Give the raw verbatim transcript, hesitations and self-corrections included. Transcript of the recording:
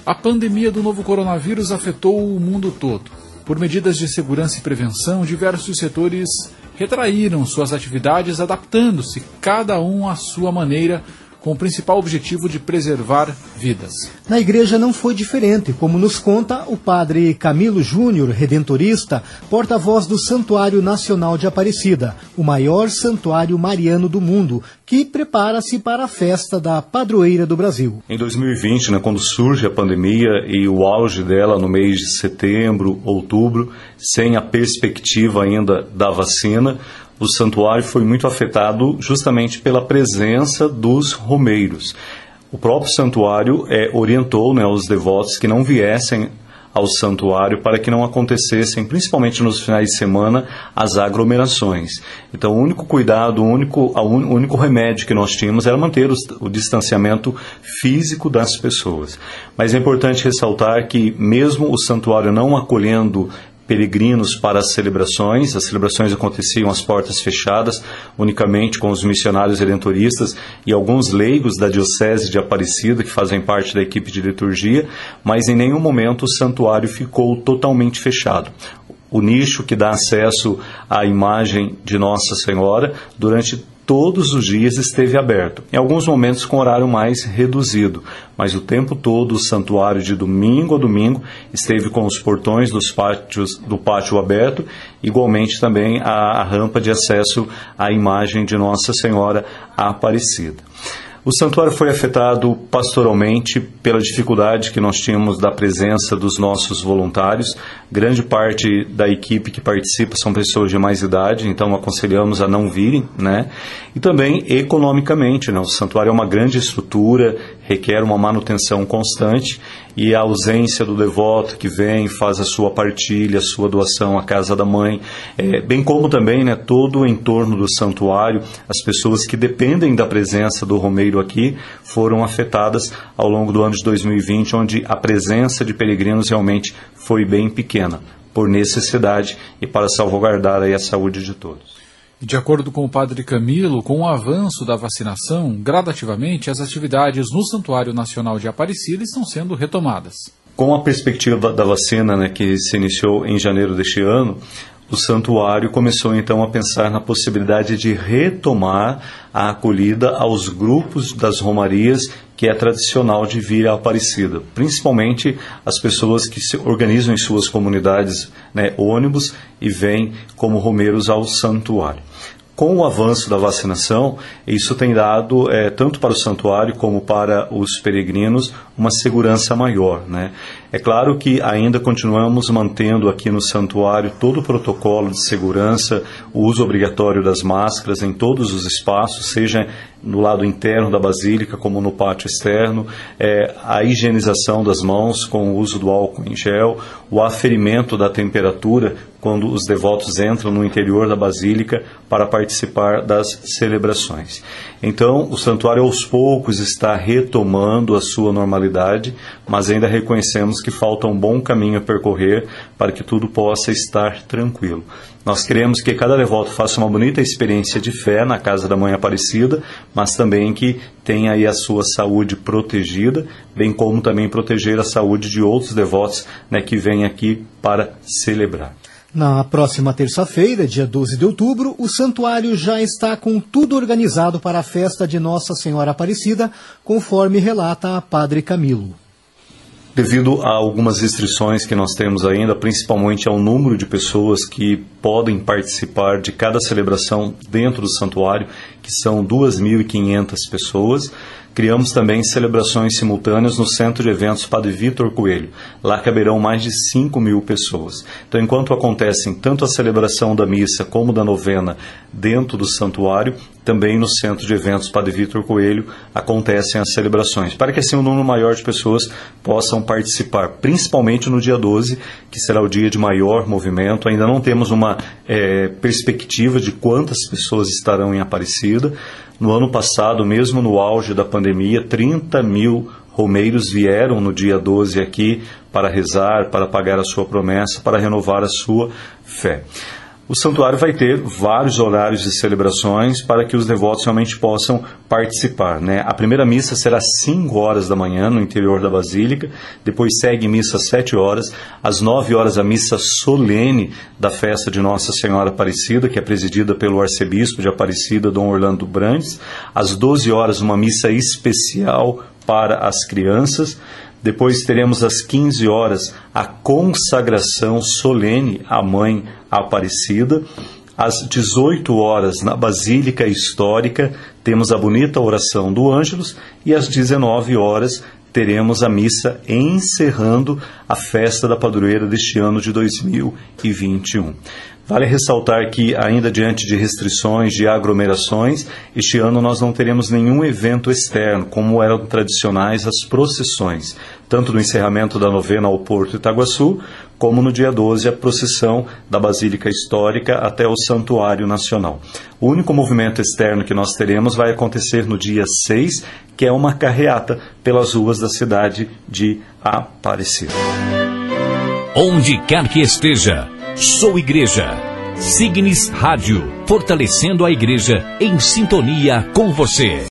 A pandemia do novo coronavírus afetou o mundo todo. Por medidas de segurança e prevenção, diversos setores retraíram suas atividades, adaptando-se, cada um à sua maneira, com o principal objetivo de preservar vidas. Na igreja não foi diferente, como nos conta o padre Camilo Júnior, redentorista, porta-voz do Santuário Nacional de Aparecida, o maior santuário mariano do mundo, que prepara-se para a festa da padroeira do Brasil. Em dois mil e vinte, né, quando surge a pandemia e o auge dela no mês de setembro, outubro, sem a perspectiva ainda da vacina, o santuário foi muito afetado justamente pela presença dos romeiros. O próprio santuário é, orientou, né, os devotos que não viessem ao santuário para que não acontecessem, principalmente nos finais de semana, as aglomerações. Então, o único cuidado, o único, o único remédio que nós tínhamos era manter o, o distanciamento físico das pessoas. Mas é importante ressaltar que, mesmo o santuário não acolhendo peregrinos para as celebrações, as celebrações aconteciam às portas fechadas, unicamente com os missionários redentoristas e alguns leigos da Diocese de Aparecida, que fazem parte da equipe de liturgia, mas em nenhum momento o santuário ficou totalmente fechado. O nicho que dá acesso à imagem de Nossa Senhora, durante todos os dias esteve aberto, em alguns momentos com horário mais reduzido, mas o tempo todo o santuário de domingo a domingo esteve com os portões dos pátios, do pátio aberto, igualmente também a, a rampa de acesso à imagem de Nossa Senhora Aparecida. O santuário foi afetado pastoralmente pela dificuldade que nós tínhamos da presença dos nossos voluntários. Grande parte da equipe que participa são pessoas de mais idade, então aconselhamos a não virem, né? E também economicamente, né? O santuário é uma grande estrutura, requer uma manutenção constante, e a ausência do devoto que vem, faz a sua partilha, a sua doação à casa da mãe, é, bem como também, né, todo o entorno do santuário, as pessoas que dependem da presença do romeiro aqui foram afetadas ao longo do ano de dois mil e vinte, onde a presença de peregrinos realmente foi bem pequena, por necessidade e para salvaguardar aí a saúde de todos. De acordo com o padre Camilo, com o avanço da vacinação, gradativamente as atividades no Santuário Nacional de Aparecida estão sendo retomadas. Com a perspectiva da vacina, né, que se iniciou em janeiro deste ano, o santuário começou então a pensar na possibilidade de retomar a acolhida aos grupos das romarias, que é tradicional de vir à Aparecida, principalmente as pessoas que se organizam em suas comunidades, né, ônibus, e vêm como romeiros ao santuário. Com o avanço da vacinação, isso tem dado, é, tanto para o santuário como para os peregrinos, uma segurança maior, né? É claro que ainda continuamos mantendo aqui no santuário todo o protocolo de segurança, o uso obrigatório das máscaras em todos os espaços, seja no lado interno da basílica como no pátio externo, é, a higienização das mãos com o uso do álcool em gel, o aferimento da temperatura quando os devotos entram no interior da basílica para participar das celebrações. Então, o santuário aos poucos está retomando a sua normalidade, mas ainda reconhecemos que falta um bom caminho a percorrer para que tudo possa estar tranquilo. Nós queremos que cada devoto faça uma bonita experiência de fé na Casa da Mãe Aparecida, mas também que tenha aí a sua saúde protegida, bem como também proteger a saúde de outros devotos, né, que vêm aqui para celebrar. Na próxima terça-feira, dia doze de outubro, o santuário já está com tudo organizado para a festa de Nossa Senhora Aparecida, conforme relata a padre Camilo. Devido a algumas restrições que nós temos ainda, principalmente ao número de pessoas que podem participar de cada celebração dentro do santuário, que são duas mil e quinhentas pessoas, criamos também celebrações simultâneas no Centro de Eventos Padre Vitor Coelho. Lá caberão mais de cinco mil pessoas. Então, enquanto acontecem tanto a celebração da missa como da novena dentro do santuário, também no Centro de Eventos Padre Vitor Coelho acontecem as celebrações, para que assim um número maior de pessoas possam participar, principalmente no dia doze, que será o dia de maior movimento. Ainda não temos uma é, perspectiva de quantas pessoas estarão em Aparecida. No ano passado, mesmo no auge da pandemia, trinta mil romeiros vieram no dia doze aqui para rezar, para pagar a sua promessa, para renovar a sua fé. O santuário vai ter vários horários de celebrações para que os devotos realmente possam participar, né? A primeira missa será às cinco horas da manhã no interior da Basílica, depois segue missa às sete horas, às nove horas a missa solene da festa de Nossa Senhora Aparecida, que é presidida pelo arcebispo de Aparecida, Dom Orlando Brandes, às doze horas uma missa especial para as crianças. Depois teremos às quinze horas a consagração solene à Mãe Aparecida. Às dezoito horas, na Basílica Histórica, temos a bonita oração do Ângelus. E às dezenove horas, teremos a missa encerrando a festa da padroeira deste ano de dois mil e vinte e um. Vale ressaltar que, ainda diante de restrições de aglomerações, este ano nós não teremos nenhum evento externo, como eram tradicionais as procissões, tanto no encerramento da novena ao Porto Itaguaçu, como no dia doze a procissão da Basílica Histórica até o Santuário Nacional. O único movimento externo que nós teremos vai acontecer no dia seis, que é uma carreata pelas ruas da cidade de Aparecida. Onde quer que esteja, sou igreja. Signis Rádio, fortalecendo a igreja em sintonia com você.